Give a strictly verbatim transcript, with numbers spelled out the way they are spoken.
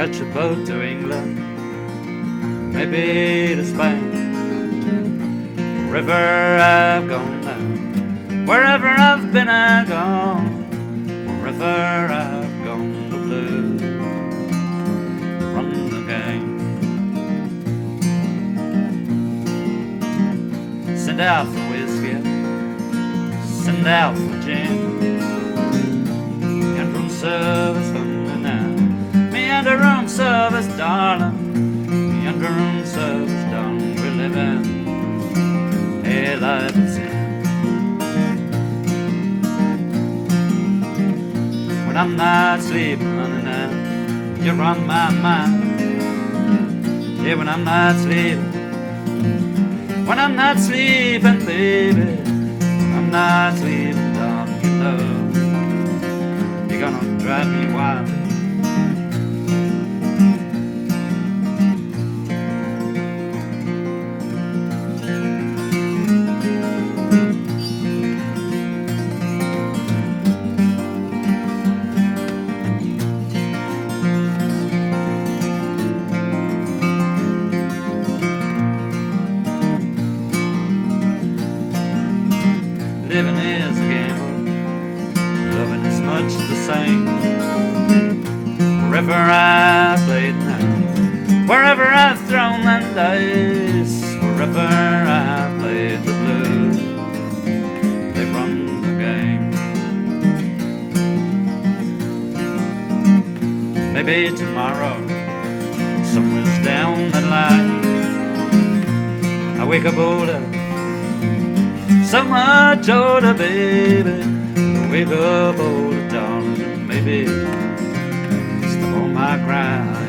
catch a boat to England, maybe to Spain. Wherever I've gone now, wherever I've been I've gone, wherever I've gone the blues run the game. Send out for whiskey, send out for gin, and room service under now. Me and a room service, darling, me and a room service, darling, we're living a life of sin. When I'm not sleeping, honey, now you're on my mind. Yeah, when I'm not sleeping, when I'm not sleeping, baby, when I'm not sleeping, darling, you know you're gonna drive me wild. Living is a gamble, loving is much the same. Wherever I've played now, wherever I've thrown them dice, wherever I've played the blues, they run the game. Maybe tomorrow, somewhere's down the line, I wake up older, so much older, baby. Wake up, older, darling, maybe stop all my crying.